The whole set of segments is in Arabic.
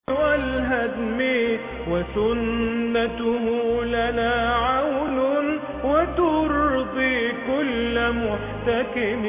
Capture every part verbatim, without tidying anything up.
والهدم وسنته لنا عون وترضي كل محتكم.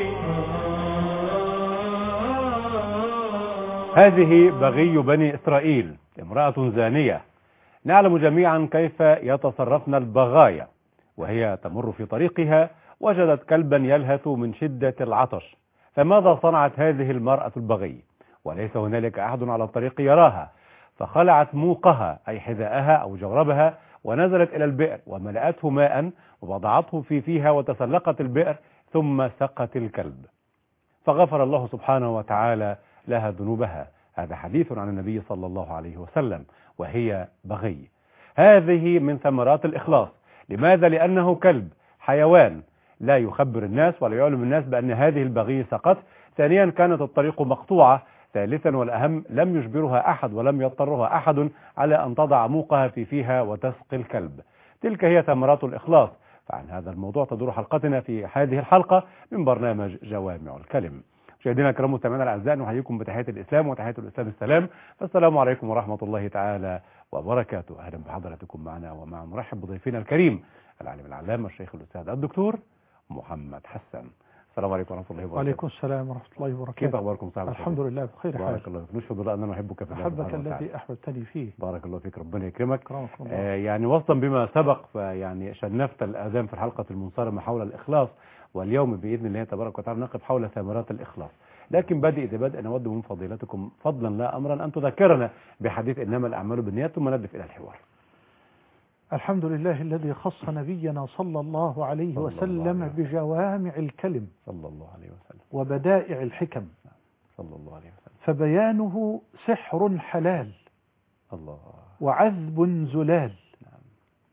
هذه بغي بني إسرائيل، امرأة زانية. نعلم جميعا كيف يتصرفن البغايا، وهي تمر في طريقها وجدت كلبا يلهث من شدة العطش، فماذا صنعت هذه المرأة البغي؟ وليس هنالك أحد على الطريق يراها، فخلعت موقها أي حذاءها أو جوربها ونزلت إلى البئر وملأته ماء ووضعته في فيها وتسلقت البئر ثم سقت الكلب، فغفر الله سبحانه وتعالى لها ذنوبها. هذا حديث عن النبي صلى الله عليه وسلم، وهي بغي. هذه من ثمرات الإخلاص. لماذا؟ لأنه كلب حيوان لا يخبر الناس ولا يعلم الناس بأن هذه البغي سقط. ثانيا كانت الطريق مقطوعة. ثالثا والأهم لم يجبرها أحد ولم يضطرها أحد على أن تضع موقها في فيها وتسقي الكلب. تلك هي ثمرات الإخلاص. فعن هذا الموضوع تدور حلقتنا في هذه الحلقة من برنامج جوامع الكلم. مشاهدينا الكرام مستمعينا الاعزاء، نحييكم بتحيه الاسلام وتحيه الاسلام السلام. فالسلام عليكم ورحمه الله تعالى وبركاته. اهلا بحضراتكم معنا ومع نرحب بضيفنا الكريم العالم العلامه الشيخ الاستاذ الدكتور محمد حسن. السلام عليكم ورحمه الله وبركاته. وعليكم السلام ورحمه الله وبركاته. كيف اخباركم صاحب الحمد لله بخير حال. بارك الله فيك. نشهد الله اننا نحبك في الله احبك الذي احببتني فيه. بارك الله فيك، ربنا يكرمك. الله. آه يعني وصلا بما سبق، فيعني شنفت الاذان في الحلقه المنصرمه حول الاخلاص، واليوم باذن الله تبارك وتعالى نقف حول ثمرات الاخلاص. لكن بادئ ذي بدء نود من فضيلتكم فضلا لا امرا ان تذكرنا بحديث انما الاعمال بالنيات، ثم ندف الى الحوار. الحمد لله الذي خص نبينا صلى الله عليه صلى وسلم الله عليه وسلم. بجوامع الكلم صلى الله عليه وسلم وبدائع الحكم، صلى الله عليه وسلم. فبيانه سحر حلال الله وعذب زلال. نعم.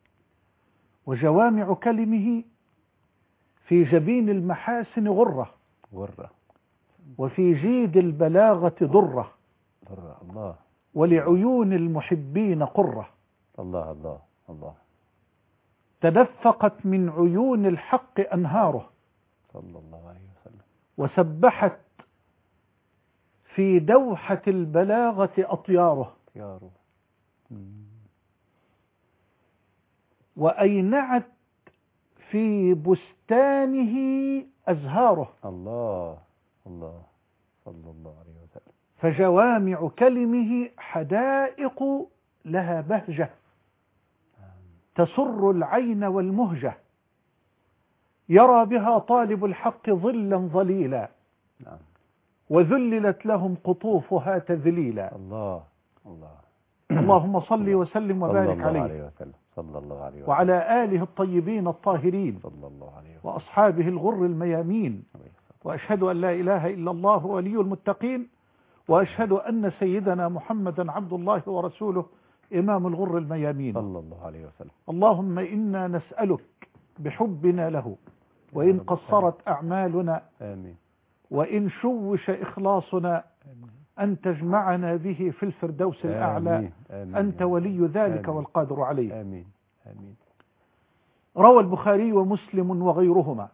وجوامع كلمه في جبين المحاسن غرة غرة، وفي جيد البلاغة ضرة، ضرة. الله. ولعيون المحبين قرة. الله الله الله. تدفقت من عيون الحق أنهاره، صلى الله عليه وسلم. وسبحت في دوحة البلاغة أطياره، أطياره. وأينعت في بستانه أزهاره. الله الله صلى الله عليه وسلم. فجوامع كلمه حدائق لها بهجة تسر العين والمهجة، يرى بها طالب الحق ظلا ظليلا، نعم. وذللت لهم قطوفها تذليلا. الله الله. اللهم صل وسلم وبارك صلى الله عليه عليه وسلم. صلى الله عليه وسلم. وعلى آله الطيبين الطاهرين صلى الله عليه وسلم. وأصحابه الغر الميامين. وأشهد أن لا إله إلا الله ولي المتقين، وأشهد أن سيدنا محمدا عبد الله ورسوله إمام الغر الميامين صلى الله عليه وسلم. اللهم إنا نسألك بحبنا له، وإن قصرت أعمالنا، آمين، وإن شوش إخلاصنا، أن تجمعنا به في الفردوس الأعلى. آمين. آمين. أنت ولي ذلك آمين. والقادر عليه. آمين آمين. روى البخاري ومسلم وغيرهما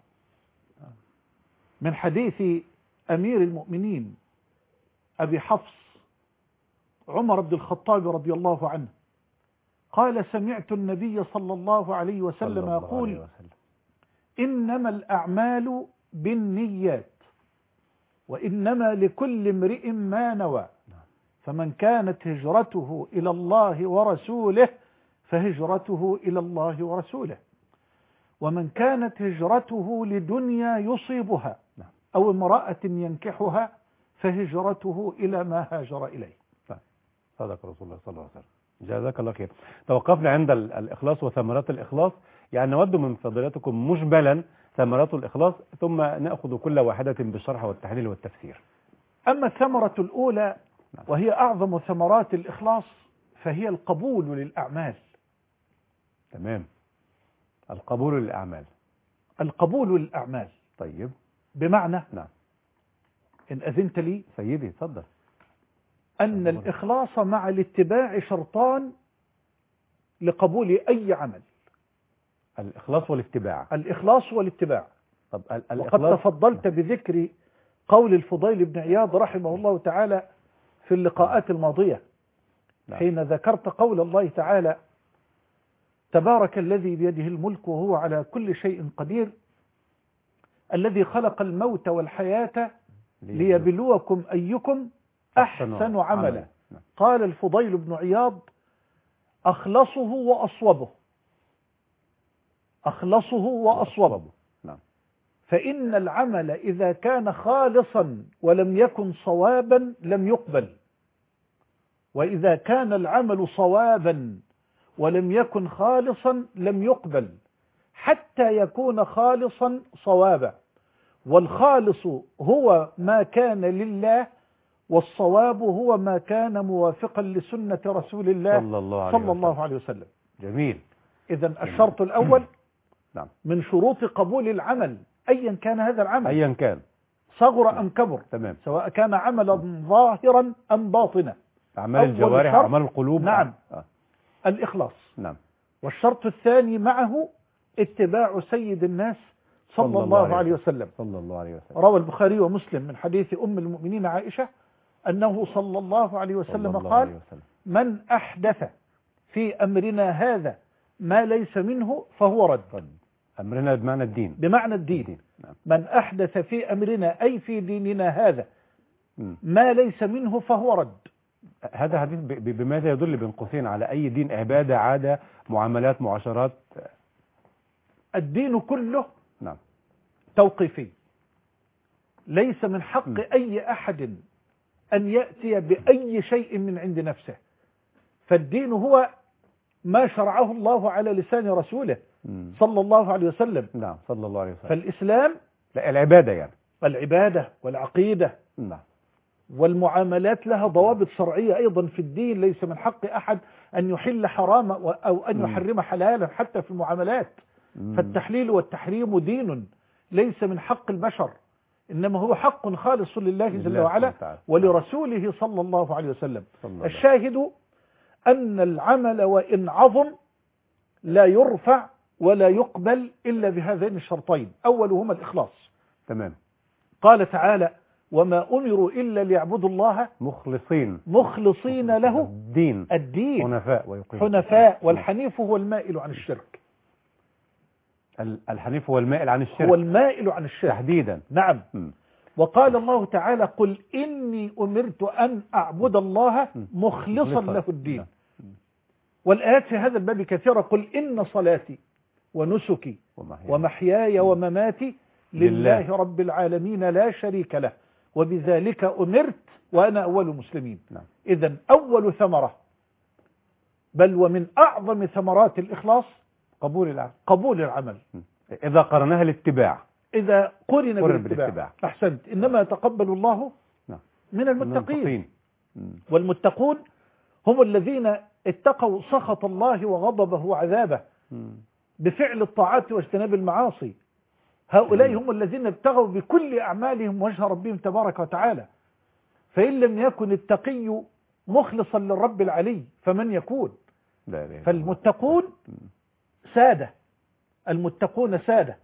من حديث أمير المؤمنين أبي حفص عمر بن الخطاب رضي الله عنه قال: سمعت النبي صلى الله عليه وسلم يقول: إنما الأعمال بالنيات وإنما لكل امرئ ما نوى، فمن كانت هجرته إلى الله ورسوله فهجرته إلى الله ورسوله، ومن كانت هجرته لدنيا يصيبها أو امرأة ينكحها فهجرته إلى ما هاجر إليه. صدق رسول الله صلى الله عليه وسلم. جزاك الله خير. توقفنا عند الإخلاص وثمرات الإخلاص، يعني نود من فضيلتكم مجملا ثمرات الإخلاص، ثم نأخذ كل واحدة بالشرح والتحليل والتفسير. أما الثمرة الأولى وهي أعظم ثمرات الإخلاص فهي القبول للأعمال. تمام، القبول للأعمال. القبول للأعمال. طيب، بمعنى نعم، إن أذنت لي سيدي تفضل، أن الإخلاص مع الاتباع شرطان لقبول أي عمل. الإخلاص والاتباع. الإخلاص والاتباع. طب وقد تفضلت بذكر قول الفضيل بن عياض رحمه الله تعالى في اللقاءات الماضية، نعم. حين ذكرت قول الله تعالى تبارك الذي بيده الملك وهو على كل شيء قدير الذي خلق الموت والحياة ليبلوكم أيكم أحسن عملا. قال الفضيل بن عياض أخلصه وأصوبه، أخلصه وأصوبه. نعم. فإن العمل إذا كان خالصا ولم يكن صوابا لم يقبل، وإذا كان العمل صوابا ولم يكن خالصا لم يقبل، حتى يكون خالصا صوابا. والخالص هو ما كان لله، والصواب هو ما كان موافقا لسنة رسول الله صلى الله عليه, صلى الله عليه وسلم. جميل. إذن الشرط الأول نعم. من شروط قبول العمل أيا كان هذا العمل، أيا كان صغر أم كبر، تمام. سواء كان عملا ظاهرا أم باطنا، أعمال الجوارح أعمال القلوب. نعم. آه. الإخلاص. نعم. والشرط الثاني معه اتباع سيد الناس صلى, صلى الله, الله عليه وسلم. صلى الله عليه وسلم. روى البخاري ومسلم من حديث أم المؤمنين عائشة أنه صلى الله عليه وسلم الله قال عليه وسلم. من أحدث في أمرنا هذا ما ليس منه فهو رد. أمرنا بمعنى الدين. بمعنى الدين, الدين. نعم. من أحدث في أمرنا أي في ديننا هذا م. ما ليس منه فهو رد. هذا حديث بماذا يدل بين قوسين على أي دين؟ عبادة، عادة، معاملات، معاشرات؟ الدين كله نعم توقيفي، ليس من حق م. أي أحد أن يأتي بأي شيء من عند نفسه، فالدين هو ما شرعه الله على لسان رسوله م. صلى الله عليه وسلم. نعم صلى الله عليه وسلم. فالإسلام لا العبادة يعني العبادة والعقيدة نعم والمعاملات لها ضوابط شرعية أيضا في الدين، ليس من حق أحد أن يحل حراما أو أن يحرم حلالا حتى في المعاملات. م. فالتحليل والتحريم دين ليس من حق البشر، إنما هو حق خالص لله جل وعلا ولرسوله صلى الله عليه وسلم. الشاهد أن العمل وإن عظم لا يرفع ولا يقبل إلا بهذين الشرطين، أولهما الإخلاص. تمام. قال تعالى وما أمروا إلا ليعبدوا الله مخلصين مخلصين له الدين الدين حنفاء ويقيمون حنفاء والحنيف هو المائل عن الشرك. الحنيف هو المائل عن الشرك، هو المائل عن الشرك تحديدا. نعم. م. وقال الله تعالى قل إني أمرت أن أعبد الله مخلصا له الدين. والآيات في هذا الباب كثيرة. قل إن صلاتي ونسكي ومحياي ومماتي لله رب العالمين لا شريك له وبذلك أمرت وأنا أول المسلمين. نعم. إذن أول ثمرة بل ومن أعظم ثمرات الإخلاص قبول العمل. قبول العمل إذا قرنها الاتباع، إذا قرن بالاتباع. بالاتباع أحسنت. إنما يتقبل الله نعم. من المتقين. من والمتقون هم الذين اتقوا سخط الله وغضبه وعذابه م. بفعل الطاعات واجتناب المعاصي. هؤلاء م. هم الذين ابتغوا بكل أعمالهم وجه ربهم تبارك وتعالى. فإن لم يكن التقي مخلصا للرب العلي فمن يكون؟ لا لا فالمتقون سادة، المتقون سادة،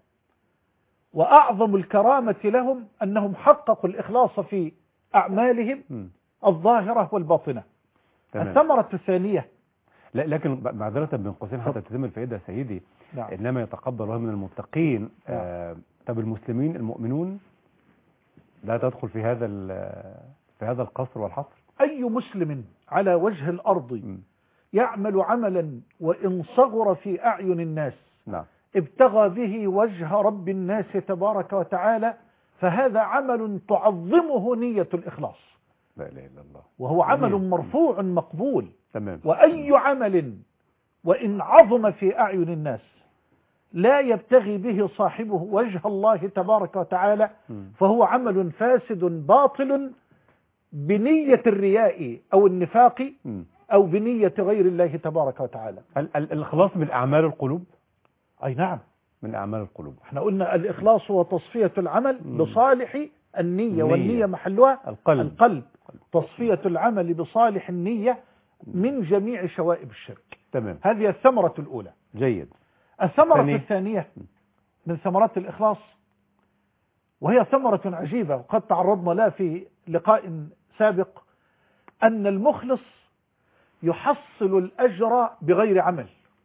وأعظم الكرامة لهم أنهم حققوا الإخلاص في أعمالهم م. الظاهرة والباطنة. تمام. الثمرة الثانية لا لكن معذرة بين قوسين حتى تتم الفائدة سيدي. نعم. إنما يتقبل الله من المتقين. نعم. آه طب المسلمين المؤمنون لا تدخل في هذا في هذا القصر والحصر؟ أي مسلم على وجه الأرض م. يعمل عملا وإن صغر في أعين الناس نعم. ابتغى به وجه رب الناس تبارك وتعالى فهذا عمل تعظمه نية الإخلاص. لا إله إلا الله. وهو عمل جميل. مرفوع مقبول. تمام. وأي عمل وإن عظم في أعين الناس لا يبتغي به صاحبه وجه الله تبارك وتعالى م. فهو عمل فاسد باطل بنية الرياء أو النفاق م. أو بنية غير الله تبارك وتعالى. ال ال الإخلاص من أعمال القلوب. أي نعم من أعمال القلوب. احنا قلنا الإخلاص هو تصفية العمل م. بصالح النية, النية والنية محلها القلب. القلب. تصفية العمل بصالح النية من جميع شوائب الشرك. تمام. هذه الثمرة الأولى. جيد. الثمرة ثاني. الثانية من ثمرات الإخلاص وهي ثمرة عجيبة وقد تعرضنا لها في لقاء سابق، أن المخلص يحصل الأجر بغير عمل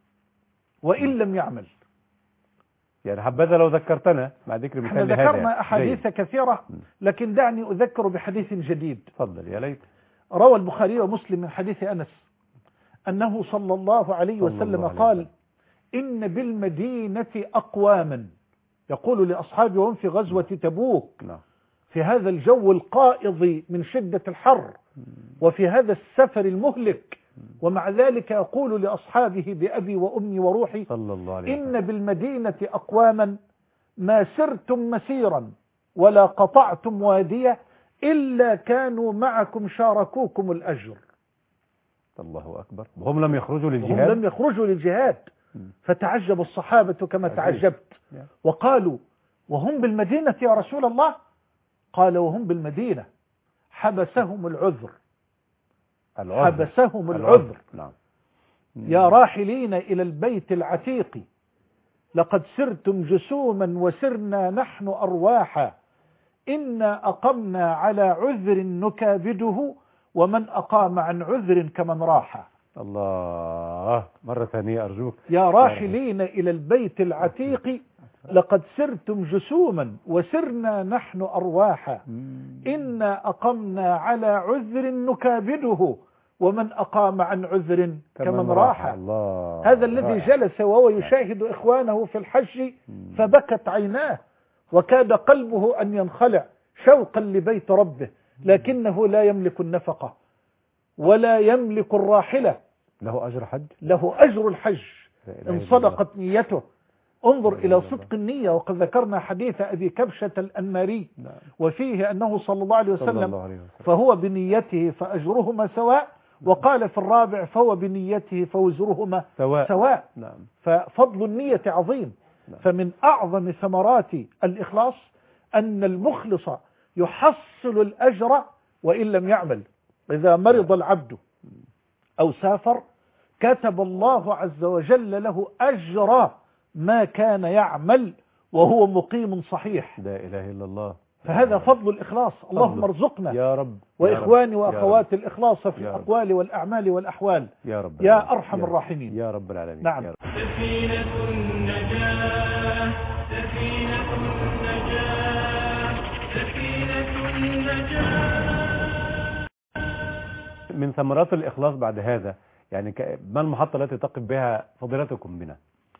وإن لم يعمل. يعني حبذا لو ذكرتنا مع ذكر احنا مثال لهذا. ذكرنا أحاديث جيد. كثيرة، لكن دعني أذكر بحديث جديد. تفضل يا ليت. روى البخاري ومسلم من حديث أنس أنه صلى الله عليه صلى وسلم الله عليه قال: وسلم. إن بالمدينة أقواما، يقول لأصحابه وهم في غزوة تبوك نعم. في هذا الجو القائض من شدة الحر وفي هذا السفر المهلك، ومع ذلك يقول لأصحابه بأبي وأمي وروحي: صلى الله عليه وسلم. إن بالمدينة أقواما ما سرتم مسيرا ولا قطعتم وادية إلا كانوا معكم شاركوكم الأجر. الله أكبر. وهم لم يخرجوا هم للجهاد. لم يخرجوا للجهاد. فتعجب الصحابة كما تعجبت، وقالوا: وهم بالمدينة يا رسول الله؟ قال: وهم بالمدينة حبسهم العذر. العذر. حبسهم العذر. نعم. يا راحلين إلى البيت العتيق لقد سرتم جسوما وسرنا نحن أرواحا، إنا أقمنا على عذر نكابده ومن أقام عن عذر كمن راح. الله. مرة ثانية أرجوك. يا راحلين إلى البيت العتيق لقد سرتم جسوما وسرنا نحن أرواحا، إنا أقمنا على عذر نكابده ومن أقام عن عذر كمن راح. الله. هذا الذي جلس وهو يشاهد إخوانه في الحج فبكت عيناه وكاد قلبه أن ينخلع شوقا لبيت ربه، لكنه لا يملك النفقة ولا يملك الراحلة. له أجر حج. له أجر الحج إن صدقت نيته. انظر إلى صدق النية. وقد ذكرنا حديث أبي كبشة الأنماري وفيه أنه صلى الله عليه وسلم فهو بنيته فأجرهما سواء، وقال في الرابع فهو بنيته فوزرهما سواء, سواء. ففضل النية عظيم. فمن أعظم ثمرات الإخلاص أن المخلص يحصل الأجر وإن لم يعمل. إذا مرض العبد أو سافر كتب الله عز وجل له أجر ما كان يعمل وهو مقيم صحيح. لا إله إلا الله. فهذا فضل الإخلاص. اللهم ارزقنا يا رب وإخواني وأخواتي الإخلاص في الأقوال والأعمال والأحوال يا رب يا أرحم الراحمين يا رب العالمين. نعم. سفينة النجاة سفينة النجاة سفينة النجاة. من ثمرات الإخلاص بعد هذا يعني ما المحطة التي تقف بها فضيلتكم بنا؟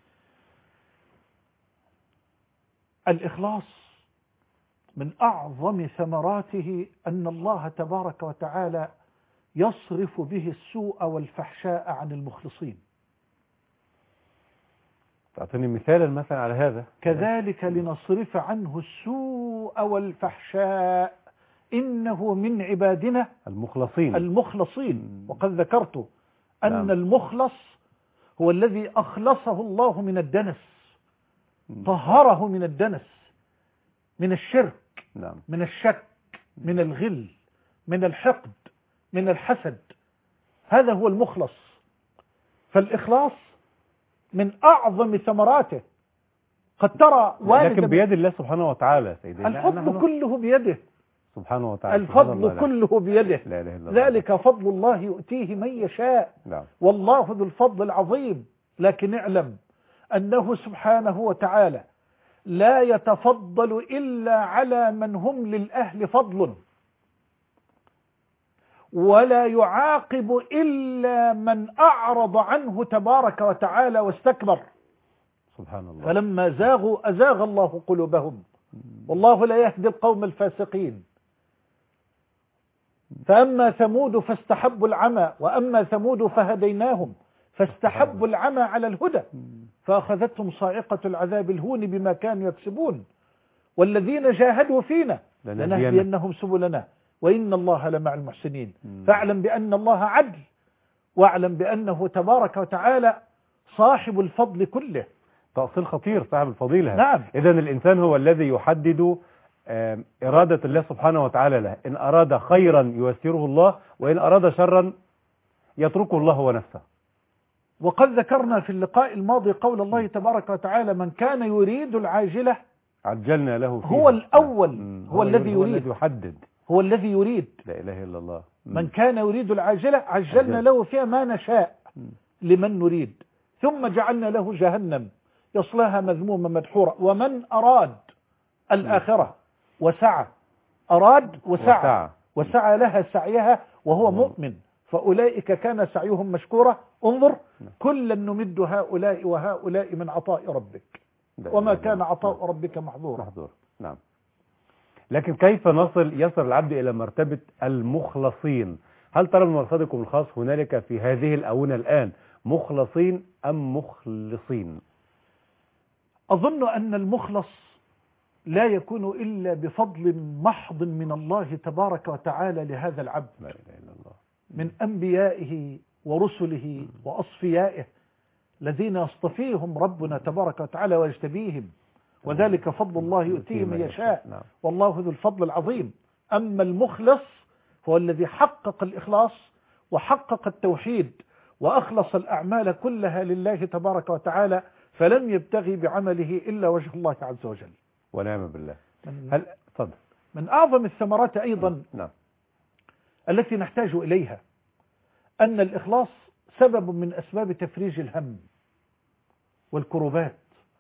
الإخلاص من أعظم ثمراته أن الله تبارك وتعالى يصرف به السوء والفحشاء عن المخلصين. تعطيني مثالا مثلا على هذا. كذلك لنصرف عنه السوء والفحشاء إنه من عبادنا المخلصين المخلصين. وقد ذكرت أن نعم. المخلص هو الذي أخلصه الله من الدنس، طهره من الدنس، من الشرك، نعم. من الشك، من الغل، من الحقد، من الحسد. هذا هو المخلص. فالإخلاص من أعظم ثمراته. قد ترى لكن بيد الله سبحانه وتعالى سيدنا. الفضل كله بيده سبحانه وتعالى. الفضل كله بيده. لا إله إلا الله. ذلك فضل الله يؤتيه من يشاء. نعم. والله ذو الفضل العظيم. لكن اعلم أنه سبحانه وتعالى لا يتفضل إلا على من هم للأهل فضل، ولا يعاقب إلا من أعرض عنه تبارك وتعالى واستكبر. سبحان الله. فلما زاغوا أزاغ الله قلوبهم والله لا يهدي القوم الفاسقين. فأما ثمود فاستحبوا العمى وأما ثمود فهديناهم فاستحبوا العمى على الهدى فأخذتهم صاعقة العذاب الهون بما كانوا يكسبون. والذين جاهدوا فينا لنهدينهم سبلنا وإن الله لمع المحسنين. فاعلم بأن الله عدل، واعلم بأنه تبارك وتعالى صاحب الفضل كله. تأصيل خطير صاحب الفضيلة. نعم. إذن الإنسان هو الذي يحدد إرادة الله سبحانه وتعالى له. إن أراد خيرا ييسره الله وإن أراد شرا يتركه الله ونفسه. وقد ذكرنا في اللقاء الماضي قول الله تبارك وتعالى من كان يريد العاجلة عجلنا له فيها. هو الأول. هو, هو الذي هو يريد الذي يحدد. هو الذي يريد. لا إله إلا الله. من كان يريد العاجلة عجلنا عجل. له فيها ما نشاء مم. لمن نريد ثم جعلنا له جهنم يصلاها مذموما مدحورا ومن أراد الآخرة وسعى أراد وسعى وسعى. وسعى لها سعيها وهو مؤمن فأولئك كان سعيهم مشكورا. انظر كلا نمد هؤلاء وهؤلاء من عطاء ربك وما كان عطاء ربك محظورا. محظور. نعم. لكن كيف نصل يصل العبد إلى مرتبة المخلصين؟ هل ترى من مرصدكم الخاص هنالك في هذه الآونة الآن مخلصين أم مخلصين؟ أظن أن المخلص لا يكون إلا بفضل محض من الله تبارك وتعالى لهذا العبد لا إله إلا الله. من أنبيائه ورسله وأصفيائه الذين يصطفيهم ربنا تبارك وتعالى ويجتبيهم وذلك فضل الله يؤتيه من يشاء والله ذو الفضل العظيم. أما المخلص هو الذي حقق الإخلاص وحقق التوحيد وأخلص الأعمال كلها لله تبارك وتعالى فلم يبتغي بعمله إلا وجه الله عز وجل. ونعم بالله. من, هل فضل. من أعظم الثمرات أيضا نعم. التي نحتاج إليها أن الإخلاص سبب من أسباب تفريج الهم والكروبات.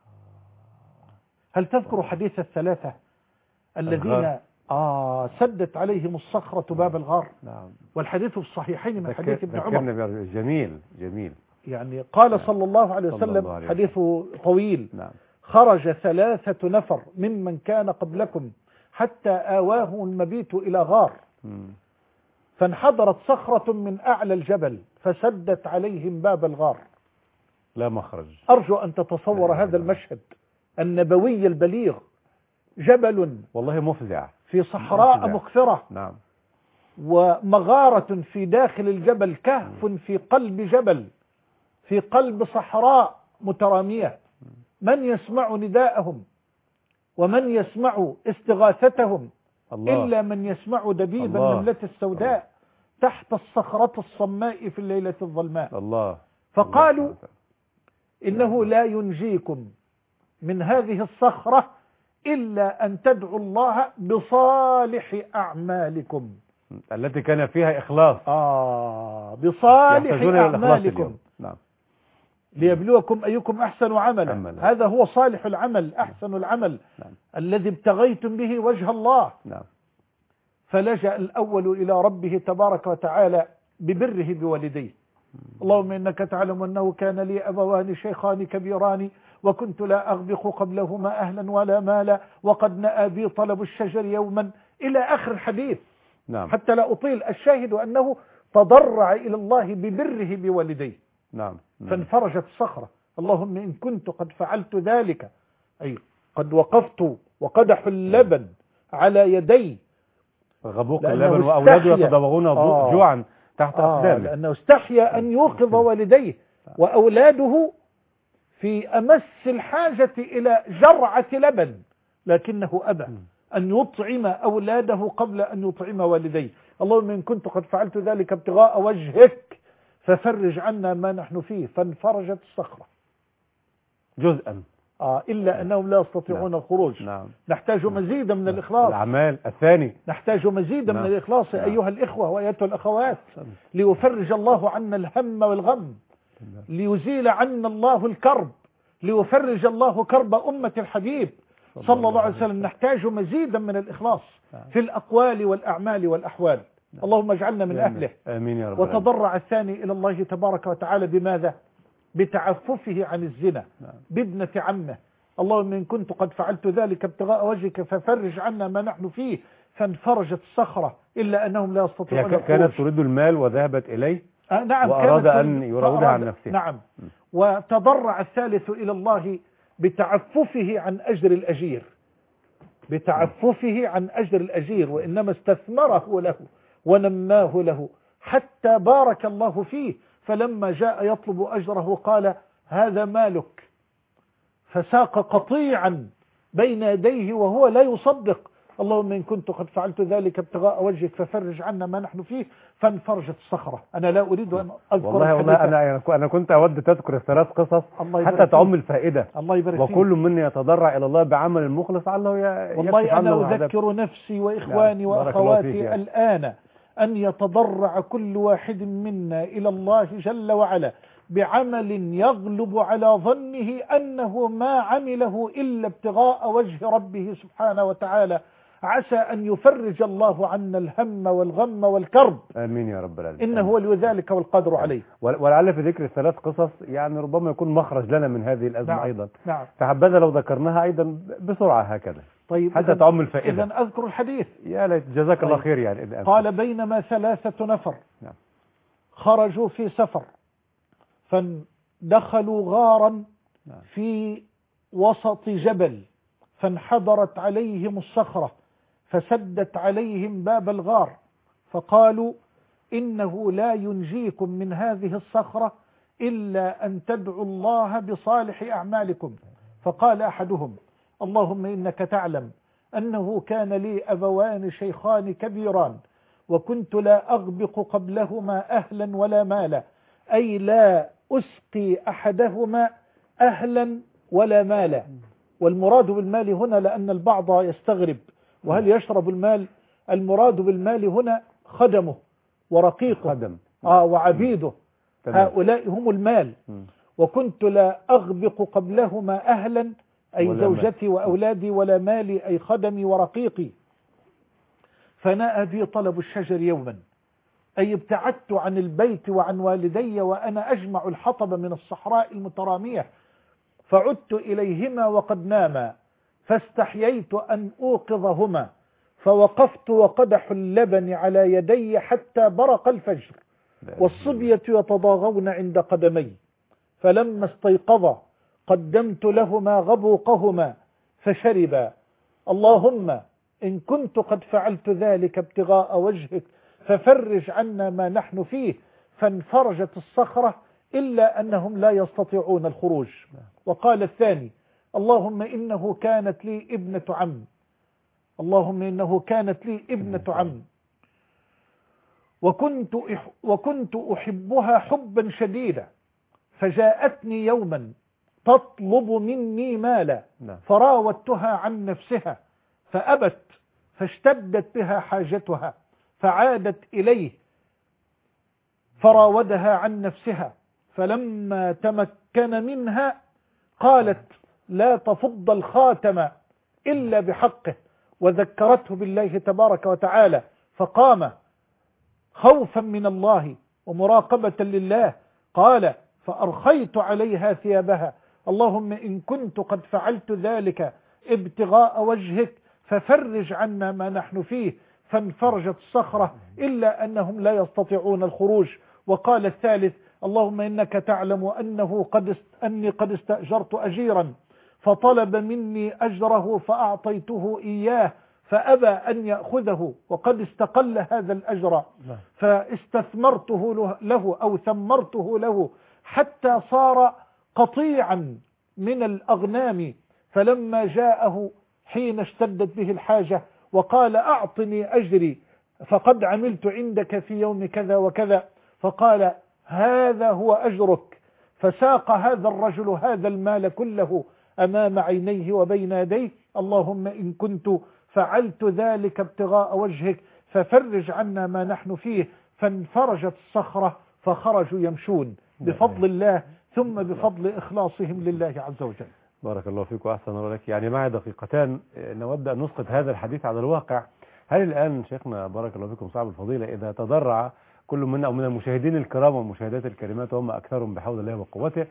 هل تذكر حديث الثلاثة الذين آه سدت عليهم الصخرة باب الغار؟ نعم. والحديث في الصحيحين من حديث ابن عمر. جميل جميل. يعني قال نعم. صلى الله عليه وسلم الله عليه حديث طويل. نعم. خرج ثلاثة نفر ممن كان قبلكم حتى آواهم المبيت إلى غار م. فانحدرت صخرة من أعلى الجبل فسدت عليهم باب الغار. لا مخرج. أرجو أن تتصور لا هذا لا. المشهد النبوي البليغ. جبل والله مفزع في صحراء مفزع. مكثرة. نعم. ومغارة في داخل الجبل كهف في قلب جبل في قلب صحراء مترامية. من يسمع نداءهم ومن يسمع استغاثتهم الله. إلا من يسمع دبيب النملة السوداء الله. تحت الصخرة الصماء في الليلة الظلماء. الله. فقالوا الله. إنه لا ينجيكم من هذه الصخرة إلا أن تدعوا الله بصالح أعمالكم التي كان فيها إخلاص. آه بصالح أعمالكم. نعم. ليبلوكم أيكم أحسن عملا. عمل. هذا هو صالح العمل أحسن العمل. نعم. الذي ابتغيتم به وجه الله. نعم. فلجأ الأول إلى ربه تبارك وتعالى ببره بوالديه. اللهم إنك تعلم أنه كان لي أبوان شيخان كبيران وكنت لا أغبق قبلهما أهلا ولا مالا وقد نأى بي طلب الشجر يوما إلى آخر الحديث. نعم. حتى لا أطيل. الشاهد أنه تضرع إلى الله ببره بوالديه. نعم. فانفرجت الصخرة. اللهم إن كنت قد فعلت ذلك أي قد وقفت وقدح اللبن على يدي غبوق اللبن وأولاده يتضوغون آه جوعا تحت آه أقدامه. لأنه استحيا أن يوقظ والديه وأولاده في أمس الحاجة إلى جرعة لبن لكنه أبى أن يطعم أولاده قبل أن يطعم والديه. اللهم إن كنت قد فعلت ذلك ابتغاء وجهك ففرج عنا ما نحن فيه. فانفرجت الصخرة جزءا آه إلا أنهم لا يستطيعون نعم. الخروج. نعم. نحتاج مزيدا من الإخلاص. الأعمال الثاني نحتاج مزيدا نعم. من الإخلاص نعم. أيها الإخوة وأيتها الأخوات. ليفرج الله عنا الهم والغم ليزيل عنا الله الكرب ليفرج الله كرب أمة الحبيب صلى الله عليه وسلم. نحتاج مزيدا من الإخلاص في الأقوال والأعمال والأحوال. اللهم اجعلنا من أهله. آمين يا رب. وتضرع الثاني إلى الله تبارك وتعالى بماذا؟ بتعففه عن الزنا بابنة عمه. اللهم إن كنت قد فعلت ذلك ابتغاء وجهك ففرج عنا ما نحن فيه. فانفرجت الصخرة إلا أنهم لا يستطيعون الخروج. كانت تريد المال وذهبت إليه آه نعم. وأراد أن يراودها عن نفسه. نعم. وتضرع الثالث إلى الله بتعففه عن أجر الأجير بتعففه عن أجر الأجير وإنما استثمره له ونماه له حتى بارك الله فيه. فلما جاء يطلب أجره قال هذا مالك فساق قطيعا بين يديه وهو لا يصدق. اللهم إن كنت قد فعلت ذلك ابتغاء وجهك ففرج عنا ما نحن فيه. فانفرجت الصخرة. أنا لا أريد أن أذكر والله والله أنا أنا كنت أود تذكر الثلاث قصص حتى تعم الفائدة. الله يبارك فيك. وكل من يتضرع إلى الله بعمل المخلص الله والله أنا أذكر نفسي وإخواني وأخواتي الآن أن يتضرع كل واحد منا إلى الله جل وعلا بعمل يغلب على ظنه أنه ما عمله إلا ابتغاء وجه ربه سبحانه وتعالى، عسى أن يفرج الله عنا الهم والغم والكرب. آمين يا رب العالمين. إنه ولي ذلك والقدر عليه. ولعل في ذكر الثلاث قصص يعني ربما يكون مخرج لنا من هذه الأزمة. نعم. أيضا نعم. فحبذا لو ذكرناها أيضا بسرعة هكذا طيب حتى تعم الفائدة. إذن أذكر الحديث. يا ليت جزاك طيب. الله خير. يعني قال بينما ثلاثة نفر نعم. خرجوا في سفر فدخلوا غارا نعم. في وسط جبل، فانحدرت عليهم الصخرة فسدت عليهم باب الغار، فقالوا إنه لا ينجيكم من هذه الصخرة إلا أن تدعوا الله بصالح أعمالكم. فقال أحدهم اللهم إنك تعلم أنه كان لي أبوان شيخان كبيران وكنت لا أغبق قبلهما أهلا ولا مالا، أي لا أسقي أحدهما أهلا ولا مالا. والمراد بالمال هنا لأن البعض يستغرب وهل يشرب المال؟ المراد بالمال هنا خدمه ورقيقه خدم. آه وعبيده. تمام. هؤلاء هم المال. م. وكنت لا أغبق قبلهما أهلا أي زوجتي مال. وأولادي ولا مالي أي خدمي ورقيقي. فناء بي طلب الشجر يوما، أي ابتعدت عن البيت وعن والدي وأنا أجمع الحطب من الصحراء المترامية، فعدت إليهما وقد ناما، فاستحييت أن أوقظهما، فوقفت وقدح اللبن على يدي حتى برق الفجر والصبية يتضاغون عند قدمي، فلما استيقظا قدمت لهما غبوقهما فشربا. اللهم إن كنت قد فعلت ذلك ابتغاء وجهك ففرج عنا ما نحن فيه، فانفرجت الصخرة إلا أنهم لا يستطيعون الخروج. وقال الثاني اللهم إنه كانت لي ابنة عم اللهم إنه كانت لي ابنة عم وكنت وكنت أحبها حبا شديدا، فجاءتني يوما تطلب مني مالا فراودتها عن نفسها فأبت، فاشتدت بها حاجتها فعادت إليه فراودها عن نفسها، فلما تمكن منها قالت لا تفض الخاتم إلا بحقه، وذكرته بالله تبارك وتعالى فقام خوفا من الله ومراقبة لله. قال فأرخيت عليها ثيابها اللهم إن كنت قد فعلت ذلك ابتغاء وجهك ففرج عنا ما نحن فيه، فانفرجت الصخرة إلا أنهم لا يستطيعون الخروج. وقال الثالث اللهم إنك تعلم أنه قد است... أني قد استأجرت أجيرا فطلب مني أجره فأعطيته إياه فأبى أن يأخذه وقد استقل هذا الأجر، فاستثمرته له أو ثمرته له حتى صار قطيعا من الأغنام، فلما جاءه حين اشتدت به الحاجة وقال أعطني أجري فقد عملت عندك في يوم كذا وكذا، فقال هذا هو أجرك، فساق هذا الرجل هذا المال كله أمام عينيه وبين يديه. اللهم إن كنت فعلت ذلك ابتغاء وجهك ففرج عنا ما نحن فيه، فانفرجت الصخرة فخرجوا يمشون بفضل الله ثم بفضل إخلاصهم لله عز وجل. بارك الله فيك وأحسن الله لك. يعني معي دقيقتان نود أن نسقط هذا الحديث على الواقع. هل الآن شيخنا بارك الله فيكم صاحب الفضيلة إذا تضرع كل منا أو من المشاهدين الكرام والمشاهدات الكريمات وهم أكثرهم بحول الله وقوته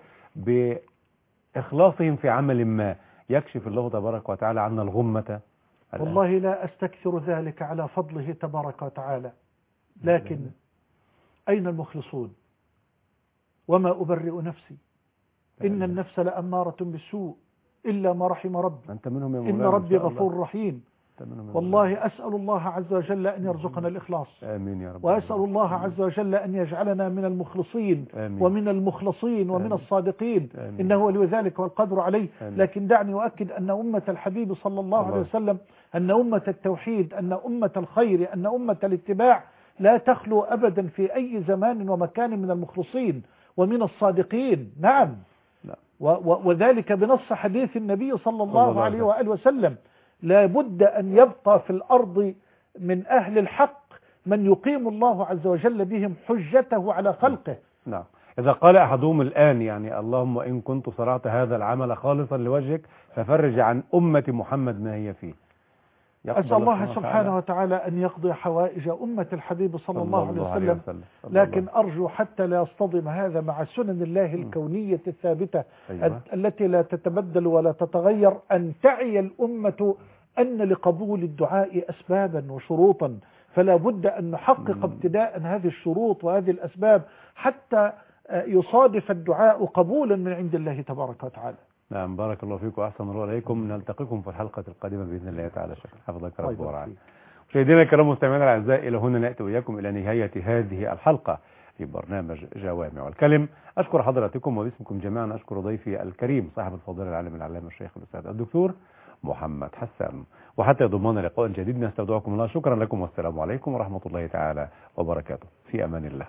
بإخلاصهم في عمل ما يكشف الله تبارك وتعالى عنا الغمة؟ والله لا أستكثر ذلك على فضله تبارك وتعالى، لكن أين المخلصون؟ وما أبرئ نفسي إن النفس لأمارة بالسوء إلا ما رحم ربي أنت منهم يا إن ربي غفور رحيم. منهم والله أسأل الله عز وجل أن يرزقنا الإخلاص، آمين يا رب. وأسأل الله عز وجل أن يجعلنا من المخلصين آمين. ومن المخلصين ومن آمين. الصادقين آمين. إنه ولي ذلك والقدر عليه. آمين. لكن دعني أؤكد أن أمة الحبيب صلى الله الله. عليه وسلم، أن أمة التوحيد، أن أمة الخير، أن أمة الاتباع لا تخلو أبدا في أي زمان ومكان من المخلصين ومن الصادقين. نعم. لا. وذلك بنص حديث النبي صلى الله, الله عليه وآله وسلم لا بد أن يبقى في الأرض من أهل الحق من يقيم الله عز وجل بهم حجته على خلقه. نعم. إذا قال أحدهم الآن يعني اللهم إن كنت صنعت هذا العمل خالصا لوجهك ففرج عن أمة محمد ما هي فيه. أسأل الله سبحانه وتعالى أن يقضي حوائج أمة الحبيب صلى الله عليه وسلم, وسلم. لكن أرجو حتى لا يصطدم هذا مع سنن الله الكونية الثابتة أيوة. التي لا تتبدل ولا تتغير، أن تعي الأمة أن لقبول الدعاء أسبابا وشروطا، فلا بد أن نحقق ابتداء هذه الشروط وهذه الأسباب حتى يصادف الدعاء قبولا من عند الله تبارك وتعالى. نعم، بارك الله فيكم وأحسن الله عليكم. نلتقيكم في الحلقة القادمة بإذن الله تعالى. شكرا، حفظك رب ورعاك. مشاهدينا الكرام مستمعينا الأعزاء، إلى هنا نأتي وإياكم إلى نهاية هذه الحلقة في برنامج جوامع الكلم. أشكر حضراتكم وباسمكم جميعا أشكر ضيفي الكريم صاحب الفضيلة العالم العلامة الشيخ الأستاذ الدكتور محمد حسان. وحتى يضمن لقاء جديد نستودعكم الله. شكرا لكم والسلام عليكم ورحمة الله تعالى وبركاته. في أمان الله.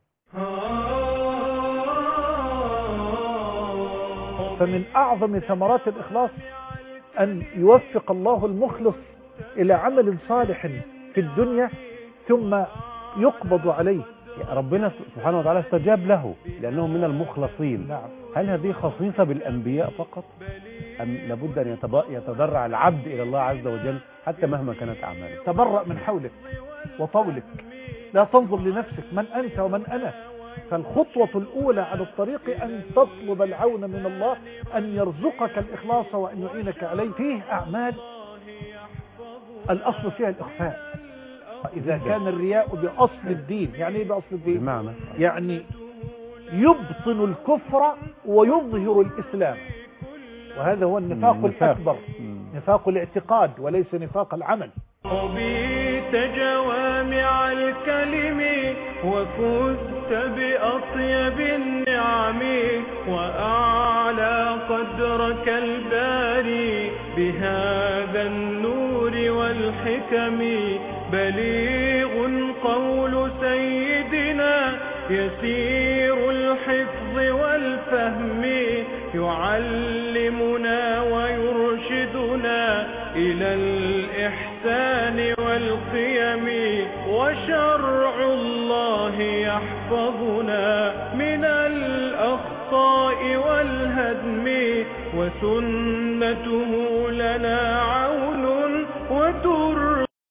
فمن أعظم ثمرات الإخلاص أن يوفق الله المخلص إلى عمل صالح في الدنيا ثم يقبض عليه. ربنا سبحانه وتعالى استجاب له لأنه من المخلصين. نعم. هل هذه خصيصة بالأنبياء فقط أم لابد أن يتضرع العبد إلى الله عز وجل حتى مهما كانت أعماله؟ تبرأ من حولك وطولك، لا تنظر لنفسك من أنت ومن أنا. فالخطوة الأولى على الطريق أن تطلب العون من الله أن يرزقك الإخلاص وأن يعينك عليه. فيه أعمال الأصل فيها الإخفاء. إذا كان الرياء بأصل الدين، يعني إيه بأصل الدين؟ بمعنى يعني يبطن الكفر ويظهر الإسلام، وهذا هو النفاق الأكبر، نفاق الاعتقاد وليس نفاق العمل. ربيت جوامع الكلم وفزت بأطيب النعم وأعلى قدرك الباري بهذا النور والحكم. بليغ قول سيدنا يسير الحفظ والفهم يعلمنا ويرشدنا إلى الإحسان والقيم. وشرع الله يحفظنا من الأخطاء والهدم وسنته لنا عون وتر